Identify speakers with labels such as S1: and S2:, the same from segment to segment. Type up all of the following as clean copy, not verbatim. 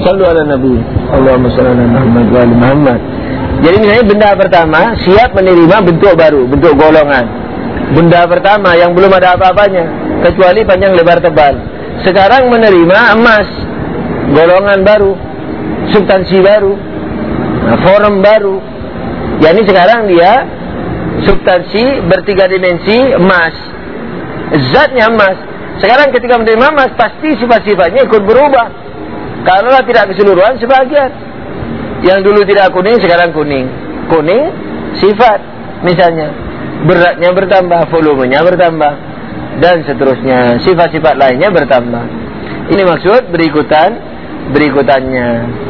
S1: Sallu ala Nabi. Allahumma shalli ala Muhammad wa ali Muhammad. Jadi misalnya benda pertama siap menerima bentuk baru, bentuk golongan. Benda pertama yang belum ada apa-apanya kecuali panjang lebar tebal. Sekarang menerima emas, golongan baru, substansi baru, form baru. Yani sekarang dia substansi bertiga dimensi emas, zatnya emas. Sekarang ketika menerima emas pasti sifat-sifatnya ikut berubah. Kalau tidak keseluruhan sebagian. Yang dulu tidak kuning sekarang kuning. Kuning sifat misalnya, beratnya bertambah, volumenya bertambah, dan seterusnya, sifat-sifat lainnya bertambah. Ini maksud berikutannya.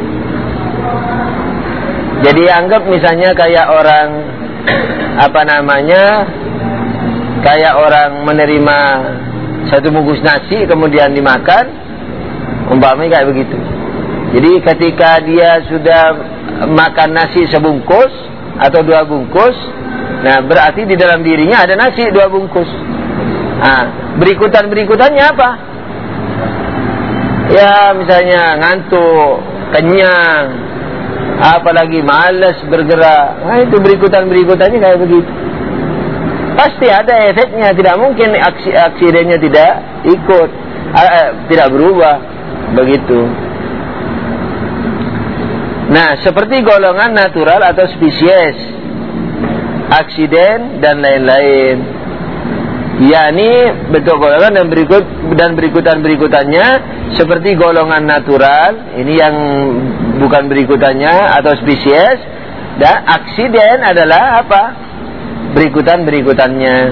S1: Jadi anggap misalnya kayak orang kayak orang menerima satu bungkus nasi kemudian dimakan, umpamanya kayak begitu. Jadi ketika dia sudah makan nasi sebungkus atau 2 bungkus, nah berarti di dalam dirinya ada nasi 2 bungkus. Nah, berikutannya apa? Ya misalnya ngantuk, kenyang, apalagi malas bergerak. Nah itu berikutannya kayak begitu. Pasti ada efeknya, tidak mungkin aksidennya tidak ikut, tidak berubah begitu. Nah, seperti golongan natural atau spesies, aksiden dan lain-lain. yakni bentuk golongan dan berikutannya seperti golongan natural, ini yang bukan berikutannya atau spesies, dan aksiden adalah apa? Berikutannya.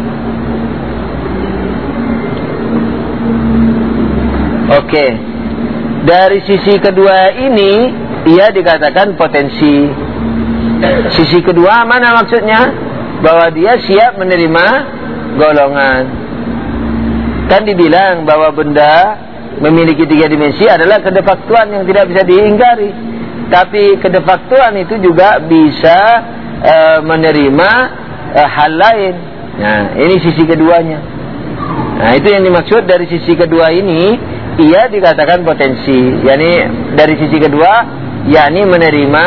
S1: Oke. Dari sisi kedua ini ia dikatakan potensi. Sisi kedua mana maksudnya? Bahwa dia siap menerima golongan. Kan dibilang bahwa benda memiliki 3 dimensi adalah kedefaktuan yang tidak bisa diingkari. Tapi kedefaktuan itu juga bisa menerima hal lain. Nah, ini sisi keduanya. Nah, itu yang dimaksud dari sisi kedua ini, ia dikatakan potensi. Yani dari sisi kedua, yakni menerima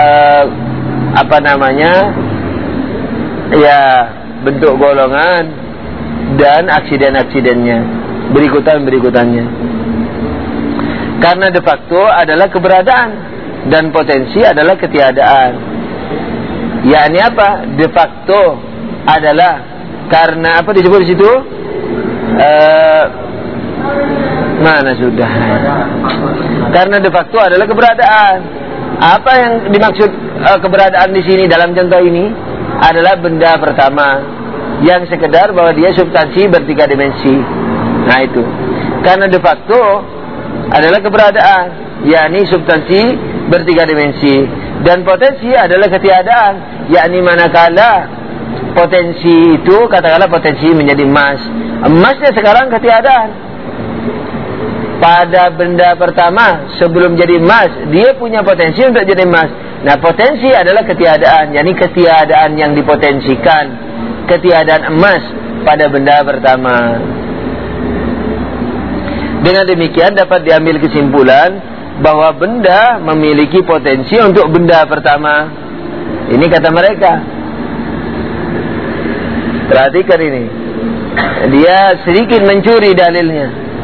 S1: ya bentuk golongan dan aksiden-aksidennya, berikutannya. Karena de facto adalah keberadaan dan potensi adalah ketiadaan. Yakni apa? De facto adalah karena apa disebut di situ? Mana sudah? Karena de facto adalah keberadaan. Apa yang dimaksud keberadaan di sini dalam contoh ini adalah benda pertama yang sekedar bahwa dia substansi bertiga dimensi. Nah itu. Karena de facto adalah keberadaan, yakni substansi bertiga dimensi, dan potensi adalah ketiadaan, yakni manakala potensi itu katakanlah potensi menjadi emas. Emasnya sekarang ketiadaan. Pada benda pertama sebelum jadi emas dia punya potensi untuk jadi emas. Nah, potensi adalah ketiadaan, yakni ketiadaan yang dipotensikan, ketiadaan emas pada benda pertama. Dengan demikian dapat diambil kesimpulan bahwa benda memiliki potensi untuk benda pertama. Ini kata mereka. Perhatikan ini. Dia sedikit mencuri dalilnya.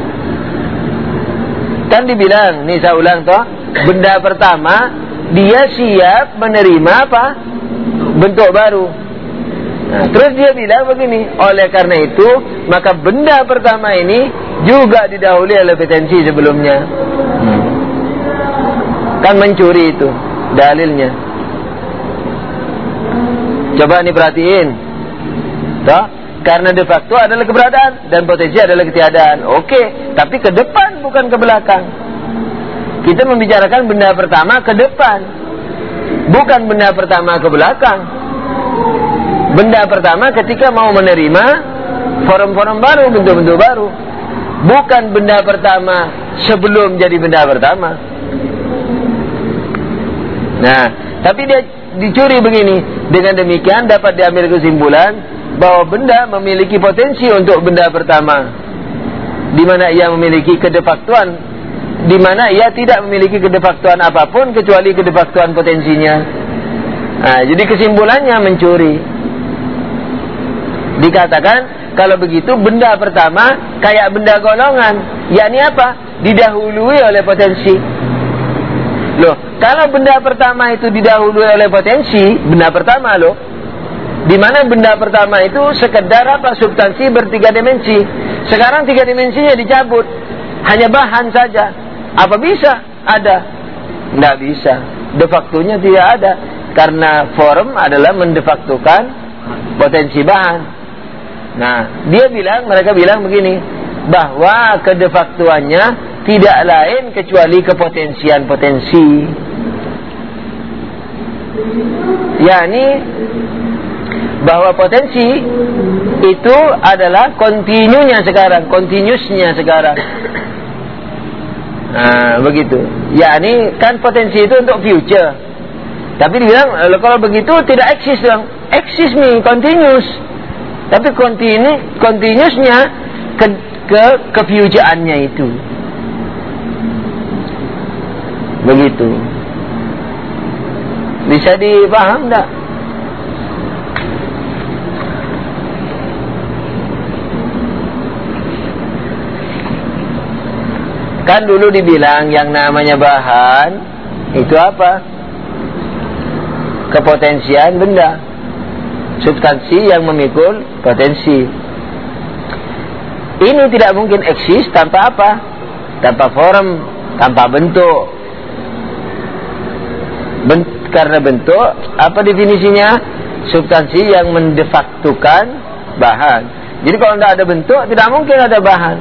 S1: Kan dibilang, nih saya ulang toh, benda pertama dia siap menerima apa? Bentuk baru. Nah, terus dia bilang begini, oleh karena itu maka benda pertama ini juga didahului oleh potensi sebelumnya. Kan mencuri itu dalilnya. Coba nih perhatiin. Toh? Karena de facto adalah keberadaan dan potensi adalah ketiadaan. Oke, tapi ke depan bukan ke belakang. Kita membicarakan benda pertama ke depan, bukan benda pertama ke belakang. Benda pertama ketika mau menerima form-form baru, bentuk-bentuk baru, bukan benda pertama sebelum jadi benda pertama. Nah, tapi dia dicuri begini. Dengan demikian dapat diambil kesimpulan bahwa benda memiliki potensi untuk benda pertama, di mana ia memiliki kedefaktuan, di mana ia tidak memiliki kedefaktuan apapun kecuali kedefaktuan potensinya. Nah, jadi kesimpulannya mencuri. Dikatakan kalau begitu benda pertama kayak benda golongan, yakni apa? Didahului oleh potensi. Loh, kalau benda pertama itu didahului oleh potensi, benda pertama loh, di mana benda pertama itu sekedar apa? Substansi bertiga dimensi. Sekarang tiga dimensinya dicabut, hanya bahan saja. Apa bisa? Ada? Tidak bisa. De facto-nya tidak ada, karena form adalah mendefaktukan potensi bahan. Nah, mereka bilang begini, bahwa kedefaktuannya tidak lain kecuali kepotensian potensi. yakni bahwa potensi itu adalah kontinunya sekarang, kontinusnya sekarang. Nah, begitu. Yakni kan potensi itu untuk future. Tapi dibilang kalau begitu tidak eksis dong. Eksis nih, continuous. Tapi continuousnya ke future-annya itu. Begitu. Bisa dipaham enggak? Kan dulu dibilang yang namanya bahan itu apa? Kepotensian benda, substansi yang memikul potensi. Ini tidak mungkin eksis tanpa apa? Tanpa form, tanpa bentuk. Karena bentuk, apa definisinya? Substansi yang mendefaktukan bahan. Jadi kalau tidak ada bentuk, tidak mungkin ada bahan.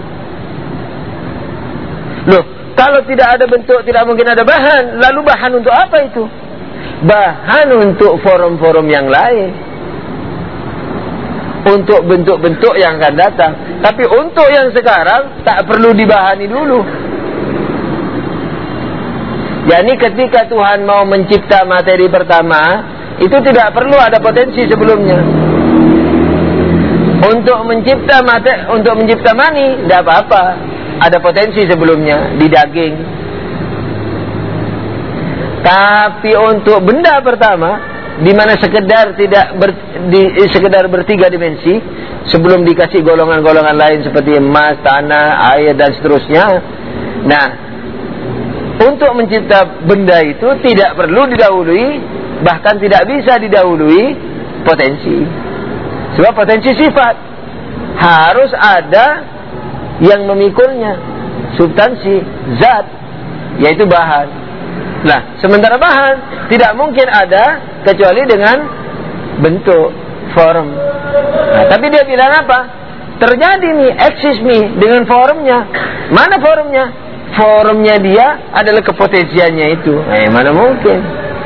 S1: Loh, kalau tidak ada bentuk, tidak mungkin ada bahan. Lalu bahan untuk apa itu? Bahan untuk forum-forum yang lain, untuk bentuk-bentuk yang akan datang. Tapi untuk yang sekarang tak perlu dibahani dulu. Jadi ketika Tuhan mau mencipta materi pertama, itu tidak perlu ada potensi sebelumnya. Untuk mencipta mani, tidak apa-apa, ada potensi sebelumnya di daging. Tapi untuk benda pertama, di mana sekedar sekedar bertiga dimensi, sebelum dikasih golongan-golongan lain seperti emas, tanah, air dan seterusnya. Nah, untuk mencipta benda itu tidak perlu didahului, bahkan tidak bisa didahului potensi. Sebab potensi sifat harus ada yang memikulnya, substansi, zat, yaitu bahan. Nah, sementara bahan tidak mungkin ada kecuali dengan bentuk, form. Nah, tapi dia bilang apa? Terjadi nih, eksis nih dengan formnya. Mana formnya? Formnya dia adalah kepotensiannya itu. Mana mungkin?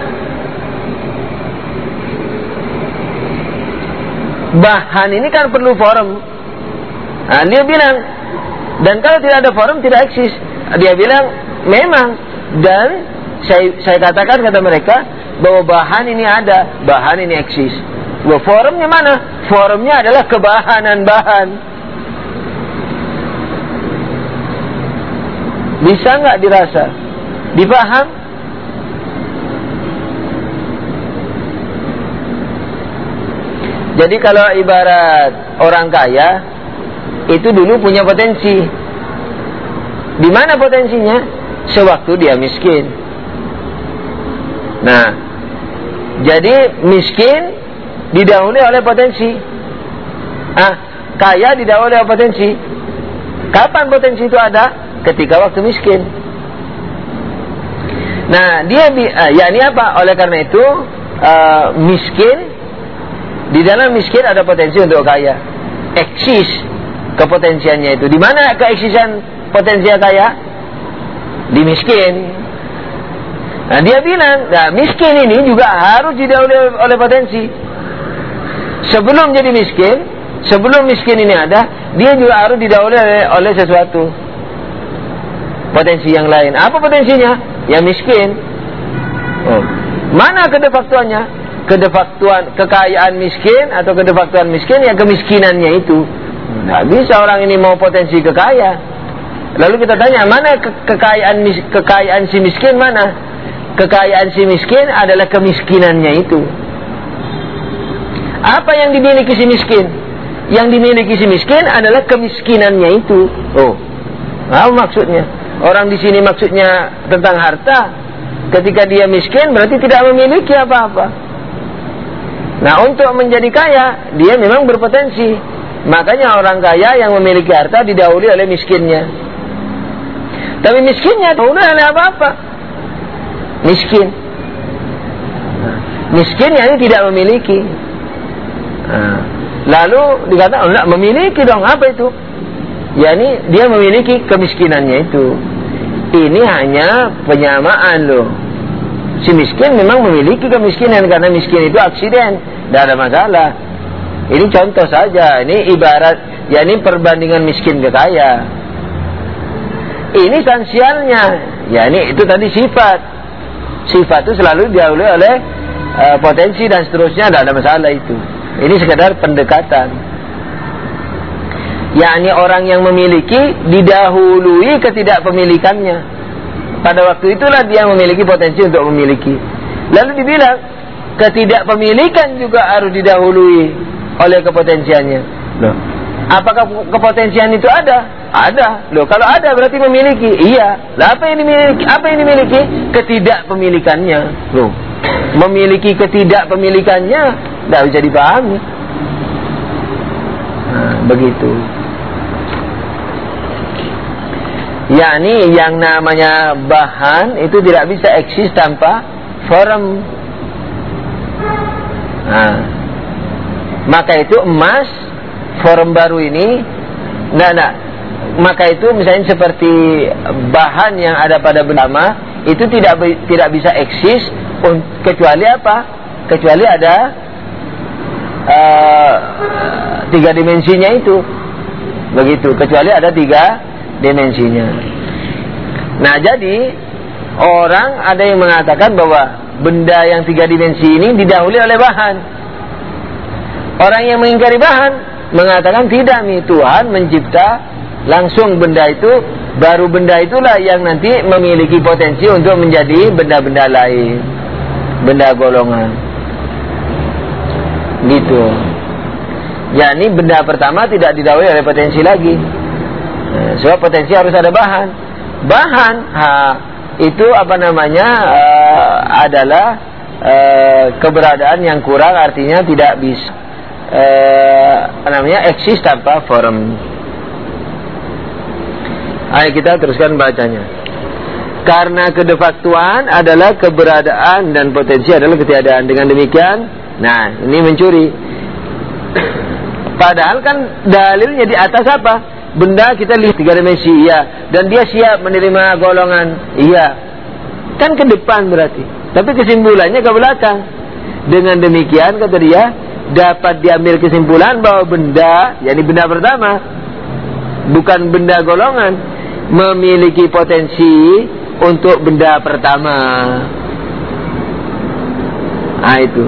S1: Bahan ini kan perlu form. Nah, dia bilang, dan kalau tidak ada form tidak eksis. Dia bilang memang, dan saya katakan kata mereka bahwa bahan ini ada, bahan ini eksis. Bahwa formnya mana? Formnya adalah kebahanan bahan. Bisa nggak dirasa? Dipaham? Jadi kalau ibarat orang kaya itu dulu punya potensi. Di mana potensinya? Sewaktu dia miskin. Nah, jadi miskin didahului oleh potensi. Kaya didahului oleh potensi. Kapan potensi itu ada? Ketika waktu miskin. Nah, yakni apa? Oleh karena itu miskin, di dalam miskin ada potensi untuk kaya. Eksis kepotensiannya itu. Di mana keeksisan potensi kaya? Di miskin. Nah, dia bilang, nah, miskin ini juga harus didahului oleh potensi. Sebelum jadi miskin, sebelum miskin ini ada, dia juga harus didahului oleh sesuatu, potensi yang lain. Apa potensinya? Ya miskin. Mana kedefaktuannya? Kedefaktuan kekayaan miskin atau kedefaktuan miskin, ya kemiskinannya itu. Nggak bisa orang ini mau potensi kekaya. Lalu kita tanya, mana kekayaan si miskin mana? Kekayaan si miskin adalah kemiskinannya itu. Apa yang dimiliki si miskin? Yang dimiliki si miskin adalah kemiskinannya itu. Oh, apa maksudnya? Orang di sini maksudnya tentang harta. Ketika dia miskin berarti tidak memiliki apa-apa. Nah, untuk menjadi kaya dia memang berpotensi. Makanya orang kaya yang memiliki harta didahului oleh miskinnya. Tapi miskinnya dahulu oleh apa-apa. Miskin. Miskin yang tidak memiliki. Lalu dikatakan, enggak memiliki dong, apa itu? Yani dia memiliki kemiskinannya itu. Ini hanya penyamaan loh. Si miskin memang memiliki kemiskinan karena miskin itu aksiden, tidak ada masalah. Ini contoh saja, ini ibarat, yani perbandingan miskin ke kaya. Ini sanksialnya, yani itu tadi sifat. Sifat itu selalu didahului oleh potensi dan seterusnya, tidak ada masalah itu. Ini sekedar pendekatan. Yakni orang yang memiliki didahului ketidakpemilikannya. Pada waktu itulah dia memiliki potensi untuk memiliki. Lalu dibilang ketidakpemilikan juga harus didahului oleh kepotensiannya. Loh, apakah kepotensian itu ada? Ada. Loh, kalau ada berarti memiliki. Iya. Lah apa yang dimiliki? Apa yang dimiliki? Ketidakpemilikannya. Loh, memiliki ketidakpemilikannya tidak bisa dipahami. Nah, begitu. Yakni yang namanya bahan itu tidak bisa eksis tanpa form. Nah, maka itu emas form baru ini, maka itu misalnya seperti bahan yang ada pada benda lama itu tidak bisa eksis kecuali apa? Kecuali ada 3 dimensinya itu. Begitu, kecuali ada 3 dimensinya. Nah, jadi orang ada yang mengatakan bahwa benda yang 3 dimensi ini didahului oleh bahan. Orang yang mengingkari bahan mengatakan tidak, Tuhan mencipta langsung benda itu, baru benda itulah yang nanti memiliki potensi untuk menjadi benda-benda lain, benda golongan. Gitu. Ya, ini benda pertama tidak didahului oleh potensi lagi. Sebab potensi harus ada bahan. Bahan itu apa namanya adalah keberadaan yang kurang, artinya tidak bisa namanya eksis tanpa form. Ayo kita teruskan bacanya. Karena kedefaktuan adalah keberadaan dan potensi adalah ketiadaan. Dengan demikian, nah ini mencuri. Padahal kan dalilnya di atas apa? Benda kita lihat 3 dimensi, iya. Dan dia siap menerima golongan, iya. Kan ke depan berarti. Tapi kesimpulannya ke belakang. Dengan demikian kata dia, dapat diambil kesimpulan bahwa benda, yakni benda pertama, bukan benda golongan, memiliki potensi untuk benda pertama. Nah itu.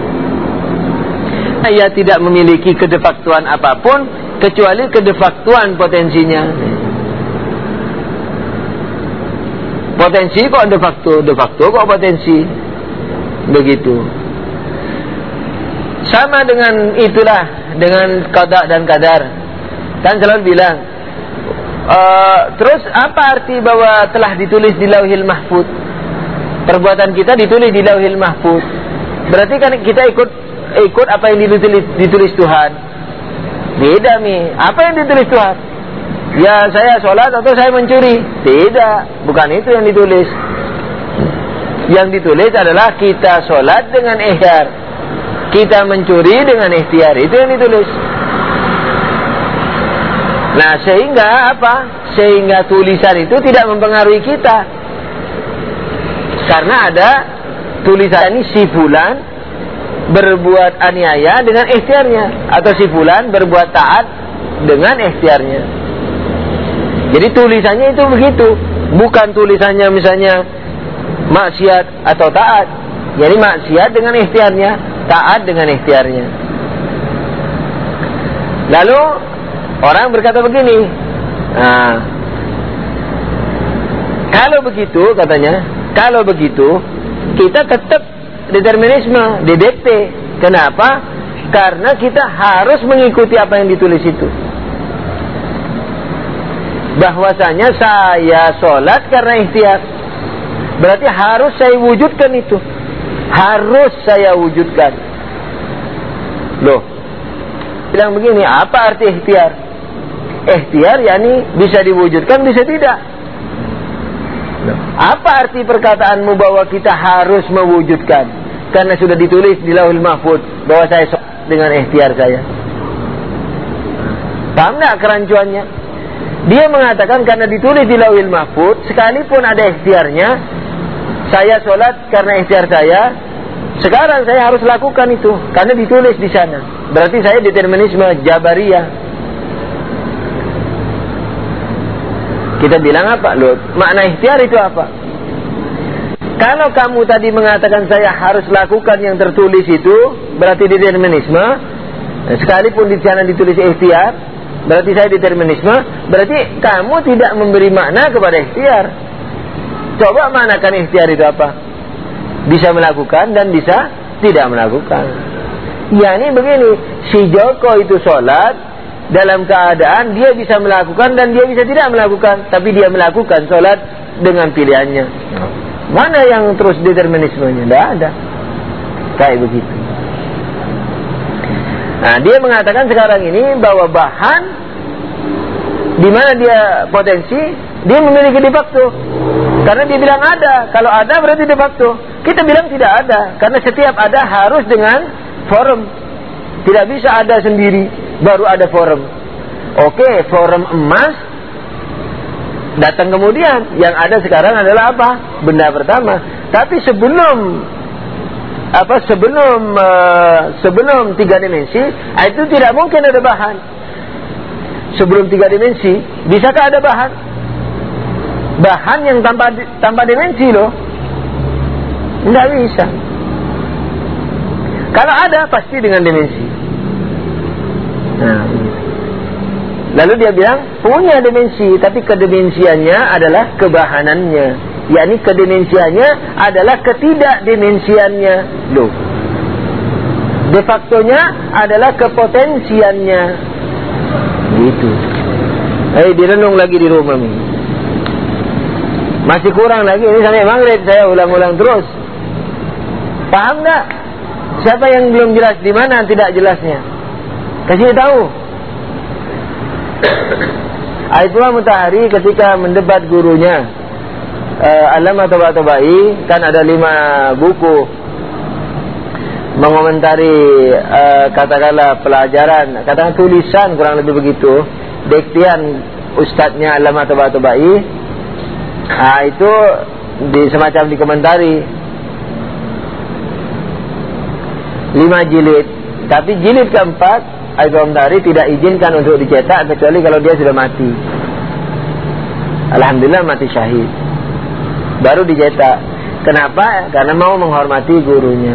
S1: Ia tidak memiliki kedefaktuan apapun kecuali kedefaktuan potensinya. Potensi kok defakto kok potensi. Begitu. Sama dengan itulah, dengan qada dan qadar. Kan selalu bilang, terus apa arti bahwa telah ditulis di Lauhil Mahfuz? Perbuatan kita ditulis di Lauhil Mahfuz. Berarti kan kita ikut apa yang ditulis Tuhan. Beda nih. Apa yang ditulis Tuhan? Ya saya sholat atau saya mencuri? Tidak. Bukan itu yang ditulis. Yang ditulis adalah kita sholat dengan ikhtiar, kita mencuri dengan ikhtiar. Itu yang ditulis. Nah sehingga apa? Sehingga tulisan itu tidak mempengaruhi kita. Karena ada tulisan ini si fulan berbuat aniaya dengan ikhtiarnya, atau si fulan berbuat taat dengan ikhtiarnya. Jadi tulisannya itu begitu, bukan tulisannya misalnya maksiat atau taat. Jadi maksiat dengan ikhtiarnya, taat dengan ikhtiarnya. Lalu orang berkata begini, nah, Kalau begitu katanya, kalau begitu kita tetap determinisme, DDP. Kenapa? Karena kita harus mengikuti apa yang ditulis itu. Bahwasanya saya sholat karena ikhtiar, berarti harus saya wujudkan itu. Harus saya wujudkan. Loh, bilang begini, apa arti ikhtiar? Ikhtiar yakni bisa diwujudkan, bisa tidak. Apa arti perkataanmu bahwa kita harus mewujudkan? Karena sudah ditulis di Lauhul Mahfuz bahwa saya sholat dengan ikhtiar saya. Paham tak kerancuannya? Dia mengatakan karena ditulis di Lauhul Mahfuz, sekalipun ada ikhtiarnya, saya sholat karena ikhtiar saya, sekarang saya harus lakukan itu karena ditulis di sana. Berarti saya determinisme Jabariyah. Kita bilang apa? Loh, makna ikhtiar itu apa? Kalau kamu tadi mengatakan saya harus lakukan yang tertulis itu, berarti determinisme. Sekalipun di sana ditulis ikhtiar, berarti saya determinisme. Berarti kamu tidak memberi makna kepada ikhtiar. Coba maknakan ikhtiar itu apa? Bisa melakukan dan bisa tidak melakukan. Ya ini begini, si Joko itu sholat dalam keadaan dia bisa melakukan dan dia bisa tidak melakukan, tapi dia melakukan sholat dengan pilihannya. Mana yang terus determinismenya? Tidak ada. Kayak begitu. Nah, dia mengatakan sekarang ini bahwa bahan di mana dia potensi, dia memiliki de facto. Karena dia bilang ada. Kalau ada berarti de facto. Kita bilang tidak ada. Karena setiap ada harus dengan forum. Tidak bisa ada sendiri baru ada forum. Oke, forum emas datang kemudian. Yang ada sekarang adalah apa? Benda pertama. Tapi sebelum tiga dimensi, itu tidak mungkin ada bahan. Sebelum tiga dimensi, bisakah ada bahan? Bahan yang tanpa dimensi loh. Tidak bisa. Kalau ada pasti dengan dimensi. Nah, lalu dia bilang punya dimensi, tapi kedimensiannya adalah kebahanannya, yakni kedimensiannya adalah ketidakdimensiannya. Loh, de factonya adalah kepotensiannya. Gitu. Direnung lagi di rumah nih. Masih kurang lagi, ini sampai maghrib saya ulang-ulang terus. Paham nggak? Siapa yang belum jelas di mana tidak jelasnya? Kasih tahu. Aitullah Mutahari ketika mendebat gurunya Allamah Tabatabai, kan ada 5 buku mengomentari katakanlah pelajaran, katakan tulisan kurang lebih begitu, diktian ustadznya Allamah Tabatabai. Itu semacam dikomentari 5 jilid, tapi jilid keempat Aitullah Mutahari tidak izinkan untuk dicetak kecuali kalau dia sudah mati. Alhamdulillah mati syahid, baru dicetak. Kenapa? Karena mau menghormati gurunya.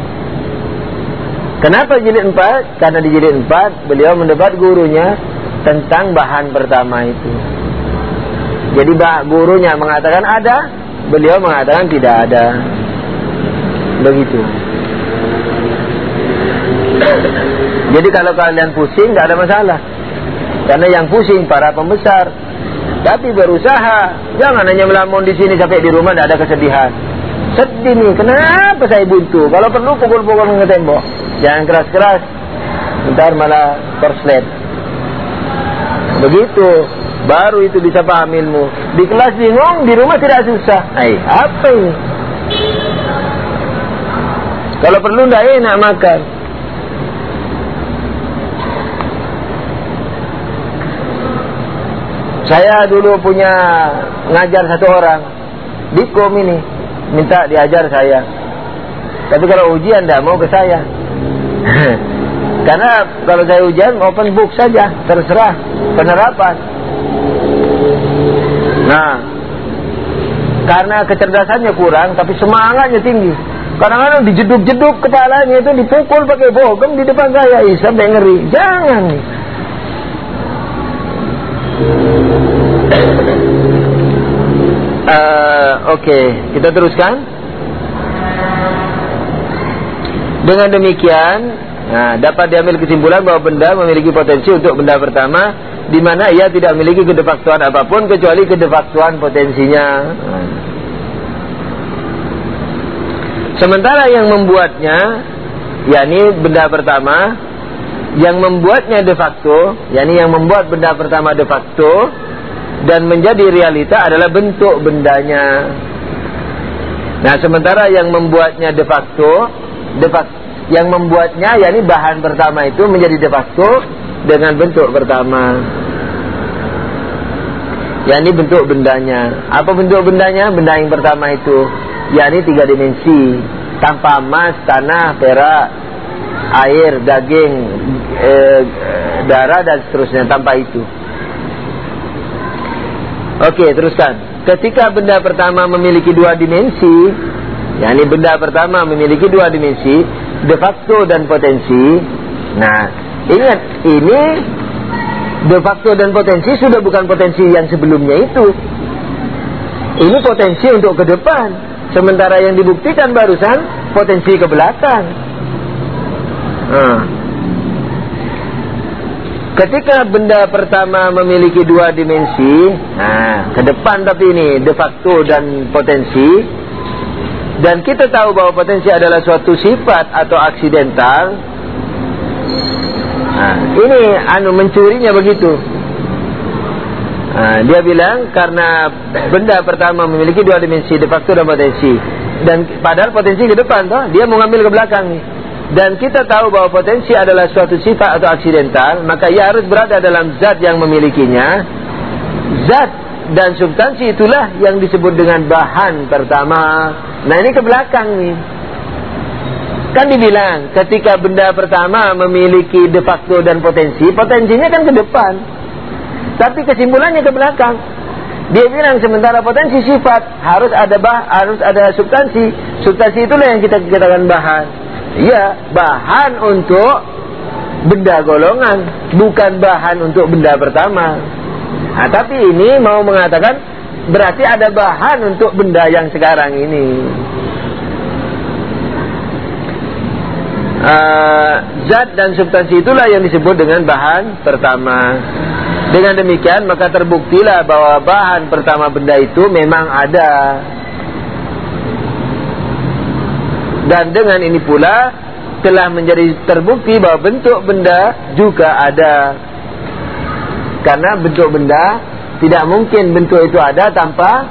S1: Kenapa jilid 4? Karena di jilid 4 beliau mendebat gurunya tentang bahan pertama itu. Jadi gurunya mengatakan ada, beliau mengatakan tidak ada. Begitu. Jadi kalau kalian pusing tidak ada masalah, karena yang pusing para pembesar. Tapi berusaha, jangan hanya melamun di sini sampai di rumah tidak ada kesedihan. Sedih nih, kenapa saya buntu? Kalau perlu pukul-pukul ke tembok, jangan keras-keras, ntar malah korslet. Begitu, baru itu bisa paham ilmu. Di kelas bingung, di rumah tidak susah. Apa ini? Kalau perlu tidak enak makan. Saya dulu punya ngajar satu orang di kom ini, minta diajar saya. Tapi kalau ujian tidak mau ke saya. Karena kalau saya ujian open book saja, terserah penerapan. Nah, karena kecerdasannya kurang tapi semangatnya tinggi. Kadang-kadang dijeduk-jeduk kepalanya itu, dipukul pakai bogem di depan saya. Sampai ngeri. Jangan. Oke, kita teruskan. Dengan demikian, dapat diambil kesimpulan bahwa benda memiliki potensi untuk benda pertama, di mana ia tidak memiliki kedefaktuan apapun kecuali kedefaktuan potensinya. Sementara yang membuatnya, yakni benda pertama, yang membuatnya de facto, yakni yang membuat benda pertama de facto dan menjadi realita adalah bentuk bendanya. Nah, sementara yang membuatnya de facto, yang membuatnya, yakni bahan pertama itu menjadi de facto dengan bentuk pertama, yakni bentuk bendanya. Apa bentuk bendanya? Benda yang pertama itu, yakni 3 dimensi, tanpa emas, tanah, perak, air, daging, darah dan seterusnya, tanpa itu. Oke, teruskan. Ketika benda pertama memiliki 2 dimensi, yakni benda pertama memiliki 2 dimensi, de facto dan potensi. Nah, ingat, ini de facto dan potensi sudah bukan potensi yang sebelumnya itu. Ini potensi untuk ke depan. Sementara yang dibuktikan barusan potensi ke belakang. Ketika benda pertama memiliki 2 dimensi, ke depan tapi ini de facto dan potensi, dan kita tahu bahwa potensi adalah suatu sifat atau aksidental. Ini mencurinya begitu. Dia bilang karena benda pertama memiliki 2 dimensi, de facto dan potensi, dan padahal potensi ke depan toh, dia mau ngambil ke belakang nih. Dan kita tahu bahwa potensi adalah suatu sifat atau aksidental, maka ia harus berada dalam zat yang memilikinya. Zat dan substansi itulah yang disebut dengan bahan pertama. Nah, ini ke belakang nih. Kan dibilang ketika benda pertama memiliki de facto dan potensi, potensinya kan ke depan, tapi kesimpulannya ke belakang. Dia bilang sementara potensi sifat harus ada substansi. Substansi itulah yang kita katakan bahan. Iya, bahan untuk benda golongan, bukan bahan untuk benda pertama. Tapi ini mau mengatakan berarti ada bahan untuk benda yang sekarang ini. Zat dan substansi itulah yang disebut dengan bahan pertama. Dengan demikian maka terbuktilah bahwa bahan pertama benda itu memang ada. Dan dengan ini pula telah menjadi terbukti bahwa bentuk benda juga ada. Karena bentuk benda tidak mungkin bentuk itu ada tanpa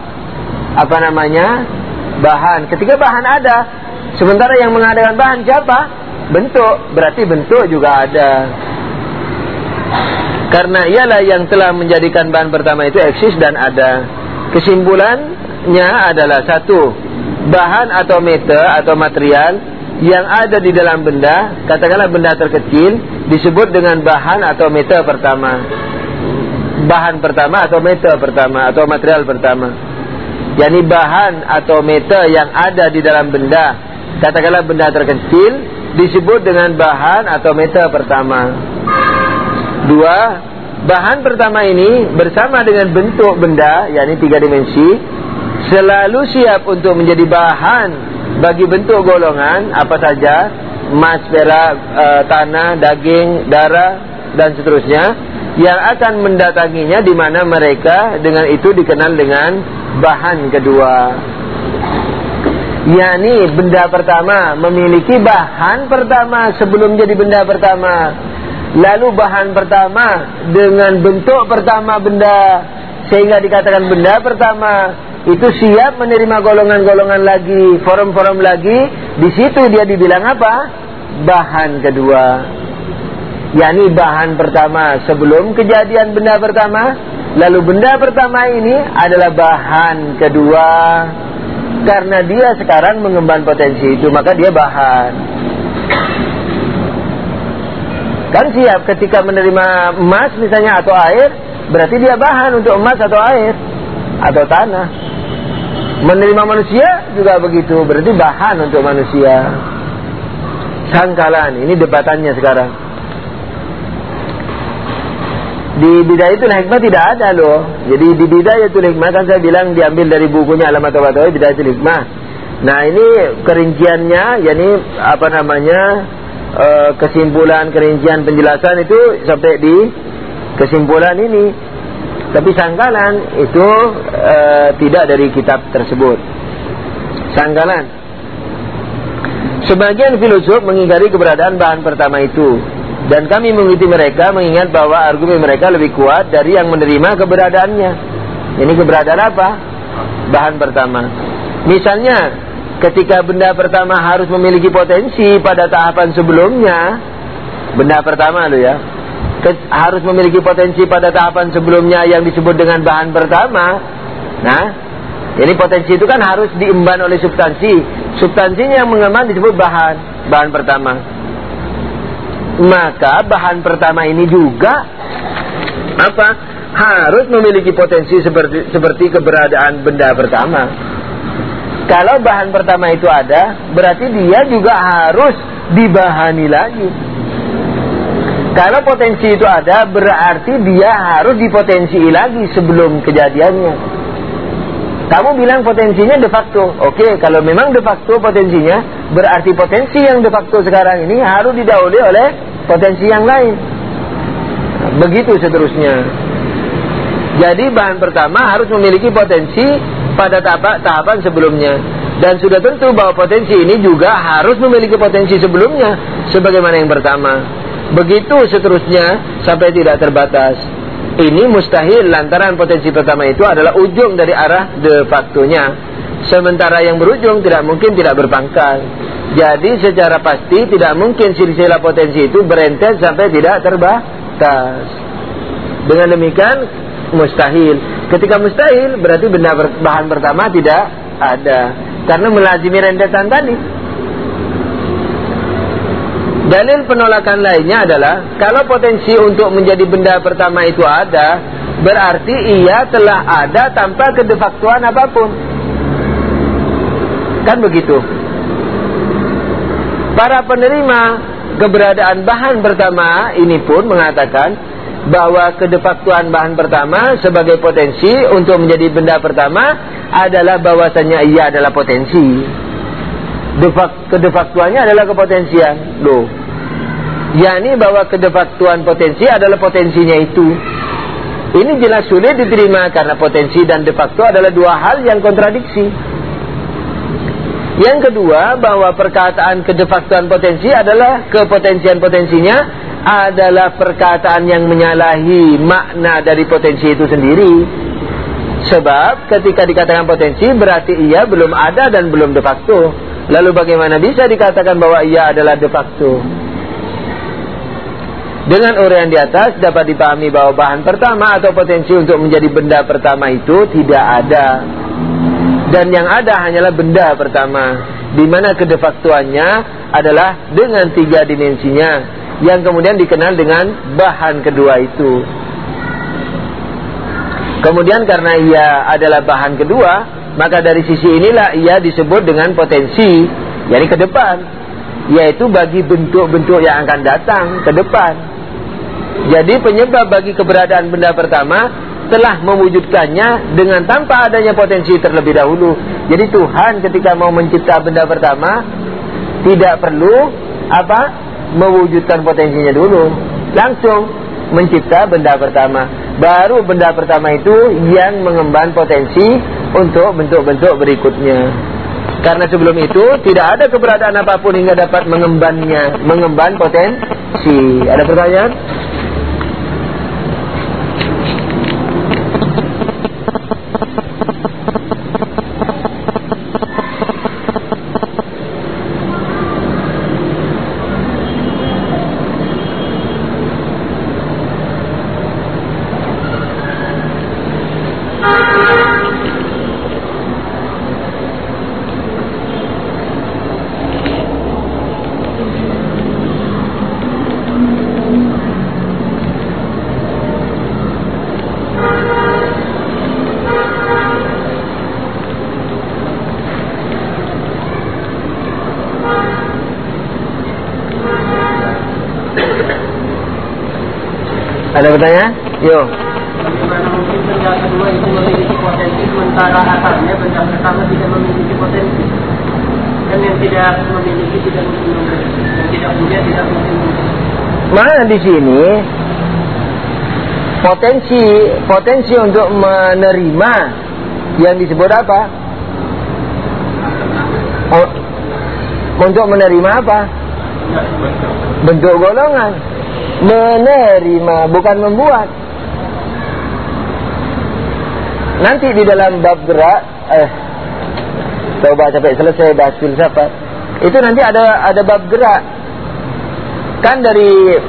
S1: bahan. Ketika bahan ada, sementara yang mengadakan bahan siapa? Bentuk, berarti bentuk juga ada. Karena ialah yang telah menjadikan bahan pertama itu eksis dan ada. Kesimpulannya adalah 1. Bahan atau meter atau material yang ada di dalam benda, katakanlah benda terkecil, disebut dengan bahan atau meter pertama. Bahan pertama atau meter pertama atau material pertama, yakni bahan atau meter yang ada di dalam benda, katakanlah benda terkecil, disebut dengan bahan atau meter pertama. 2. Bahan pertama ini bersama dengan bentuk benda, yakni 3 dimensi, selalu siap untuk menjadi bahan bagi bentuk golongan apa saja, emas, perak, tanah, daging, darah dan seterusnya, yang akan mendatanginya, di mana mereka dengan itu dikenal dengan bahan kedua. yakni benda pertama memiliki bahan pertama sebelum jadi benda pertama, lalu bahan pertama dengan bentuk pertama benda sehingga dikatakan benda pertama, itu siap menerima golongan-golongan lagi, form-form lagi. Di situ dia dibilang apa? Bahan kedua, yakni bahan pertama sebelum kejadian benda pertama, lalu benda pertama ini adalah bahan kedua. Karena dia sekarang mengemban potensi itu, maka dia bahan. Kan siap ketika menerima emas misalnya atau air, berarti dia bahan untuk emas atau air atau tanah. Menerima manusia juga begitu, berarti bahan untuk manusia. Sangkalan, ini debatannya sekarang. Di Bidayatul Hikmah tidak ada loh. Jadi di Bidayatul Hikmah kan saya bilang diambil dari bukunya Alamat Tabatawi Bidayatul Hikmah. Nah ini kerinciannya, yakni apa namanya, kesimpulan, kerincian, penjelasan itu sampai di kesimpulan ini. Tapi sangkalan itu tidak dari kitab tersebut. Sangkalan. Sebagian filosof mengingkari keberadaan bahan pertama itu, dan kami mengikuti mereka mengingat bahwa argumen mereka lebih kuat dari yang menerima keberadaannya. Ini keberadaan apa? Bahan pertama. Misalnya, ketika benda pertama harus memiliki potensi pada tahapan sebelumnya, benda pertama loh ya, harus memiliki potensi pada tahapan sebelumnya yang disebut dengan bahan pertama. Nah, ini potensi itu kan harus diemban oleh substansi. Substansinya yang mengemban disebut bahan pertama. Maka bahan pertama ini juga apa? Harus memiliki potensi seperti keberadaan benda pertama. Kalau bahan pertama itu ada, berarti dia juga harus dibahani lagi. Kalau potensi itu ada, berarti dia harus dipotensi lagi sebelum kejadiannya. Kamu bilang potensinya de facto. Oke, kalau memang de facto potensinya, berarti potensi yang de facto sekarang ini harus didahului oleh potensi yang lain. Begitu seterusnya. Jadi bahan pertama harus memiliki potensi pada tahapan sebelumnya. Dan sudah tentu bahwa potensi ini juga harus memiliki potensi sebelumnya, sebagaimana yang pertama. Begitu seterusnya sampai tidak terbatas. Ini mustahil lantaran potensi pertama itu adalah ujung dari arah de factonya. Sementara yang berujung tidak mungkin tidak berpangkal. Jadi secara pasti tidak mungkin silsilah potensi itu berentet sampai tidak terbatas. Dengan demikian mustahil. Ketika mustahil berarti benda bahan pertama tidak ada, karena melazimi rentetan tadi. Dalil penolakan lainnya adalah kalau potensi untuk menjadi benda pertama itu ada, berarti ia telah ada tanpa kedefaktuan apapun. Kan begitu. Para penerima keberadaan bahan pertama ini pun mengatakan bahwa kedefaktuan bahan pertama sebagai potensi untuk menjadi benda pertama adalah bahwasannya ia adalah potensi. Kedefaktuannya adalah kepotensian. Loh, yakni bahwa kedefaktuan potensi adalah potensinya itu. Ini jelas sulit diterima karena potensi dan de facto adalah dua hal yang kontradiksi. Yang kedua, bahwa perkataan kedefaktuan potensi adalah kepotensian potensinya adalah perkataan yang menyalahi makna dari potensi itu sendiri. Sebab ketika dikatakan potensi berarti ia belum ada dan belum de facto. Lalu bagaimana bisa dikatakan bahwa ia adalah de facto? Dengan uraian di atas dapat dipahami bahwa bahan pertama atau potensi untuk menjadi benda pertama itu tidak ada. Dan yang ada hanyalah benda pertama, di mana kedefaktuannya adalah dengan 3 dimensinya, yang kemudian dikenal dengan bahan kedua itu. Kemudian karena ia adalah bahan kedua, maka dari sisi inilah ia disebut dengan potensi, yakni ke depan, yaitu bagi bentuk-bentuk yang akan datang ke depan. Jadi penyebab bagi keberadaan benda pertama telah mewujudkannya dengan tanpa adanya potensi terlebih dahulu. Jadi Tuhan ketika mau mencipta benda pertama tidak perlu mewujudkan potensinya dulu, langsung mencipta benda pertama. Baru benda pertama itu yang mengemban potensi untuk bentuk-bentuk berikutnya. Karena sebelum itu tidak ada keberadaan apapun hingga dapat mengemban potensi. Ada pertanyaan? Ada pertanyaan? Yo.
S2: Bagaimana mungkin benda kedua itu memiliki potensi sementara asalnya benda pertama tidak memiliki potensi? Dan yang tidak memiliki tidak mungkin memberi, yang tidak punya tidak mungkin memberi.
S1: Mana di sini potensi untuk menerima yang disebut apa? Untuk menerima apa? Bentuk golongan. Menerima, bukan membuat. Nanti di dalam bab gerak, coba sampai selesai bahas filsafat. Itu nanti ada bab gerak. Kan dari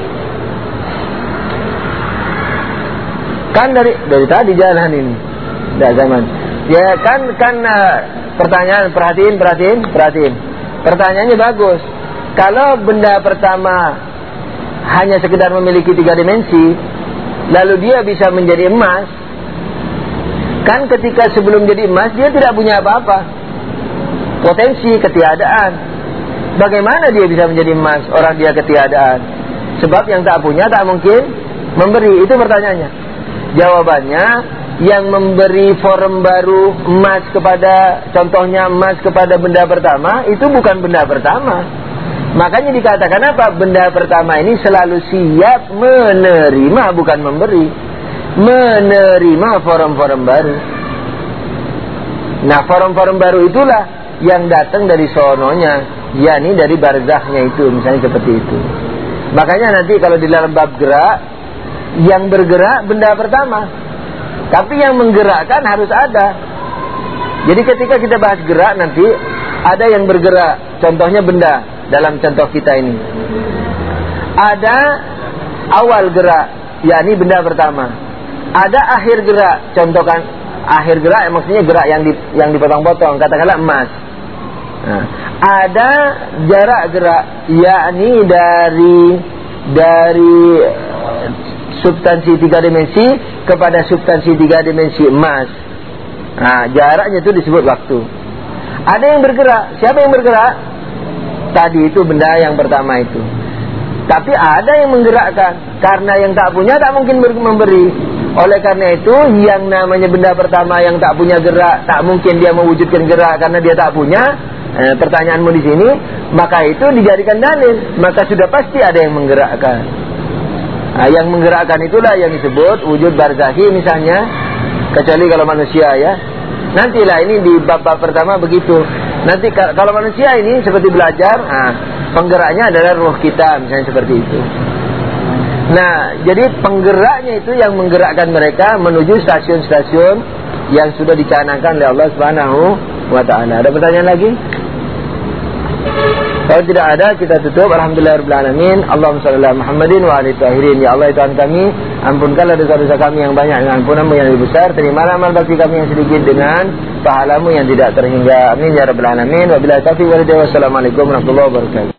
S1: tadi jalan ini. Dah zaman. Ya kan pertanyaan, perhatiin. Pertanyaannya bagus. Kalau benda pertama hanya sekedar memiliki 3 dimensi, lalu dia bisa menjadi emas, kan ketika sebelum jadi emas dia tidak punya apa-apa, potensi ketiadaan. Bagaimana dia bisa menjadi emas orang dia ketiadaan? Sebab yang tak punya tak mungkin memberi. Itu pertanyaannya. Jawabannya, yang memberi form baru emas kepada, contohnya emas kepada benda pertama, itu bukan benda pertama. Makanya dikatakan apa? Benda pertama ini selalu siap menerima, bukan memberi. Menerima form-form baru. Nah, form-form baru itulah yang datang dari sononya, yakni dari barzahnya itu, misalnya seperti itu. Makanya nanti kalau di dalam bab gerak, yang bergerak benda pertama, tapi yang menggerakkan harus ada. Jadi ketika kita bahas gerak nanti, ada yang bergerak, contohnya benda. Dalam contoh kita ini ada awal gerak, yakni benda pertama. Ada akhir gerak, contohkan akhir gerak maksudnya gerak yang dipotong-potong, katakanlah emas. Nah, ada jarak gerak, yakni dari substansi 3 dimensi kepada substansi 3 dimensi emas. Nah, jaraknya itu disebut waktu. Ada yang bergerak. Siapa yang bergerak? Tadi itu benda yang pertama itu. Tapi ada yang menggerakkan. Karena yang tak punya tak mungkin memberi. Oleh karena itu, yang namanya benda pertama yang tak punya gerak, tak mungkin dia mewujudkan gerak karena dia tak punya. Pertanyaanmu di sini, maka itu dijadikan dalil. Maka sudah pasti ada yang menggerakkan. Nah, yang menggerakkan itulah yang disebut wujud barzakhi misalnya. Kecuali kalau manusia ya. Nantilah ini di bab-bab pertama begitu. Nanti kalau manusia ini seperti belajar, penggeraknya adalah ruh kita, misalnya seperti itu. Nah, jadi penggeraknya itu yang menggerakkan mereka menuju stasiun-stasiun yang sudah dicanangkan oleh Allah Subhanahu wa Ta'ala. Ada pertanyaan lagi? Kalau tidak ada, kita tutup. Alhamdulillahirabbil alamin. Allahumma shalli ala Muhammadin wa alihi tahirin. Ya Allah, Tuhan kami, ampunkanlah dosa-dosa kami yang banyak dengan ampunan-Mu yang lebih besar. Terimalah amal bakti kami yang sedikit dengan pahala-Mu yang tidak terhingga. Amin ya rabbal alamin. Wabillahi taufiq wal hidayah. Wassalamualaikum warahmatullahi wabarakatuh.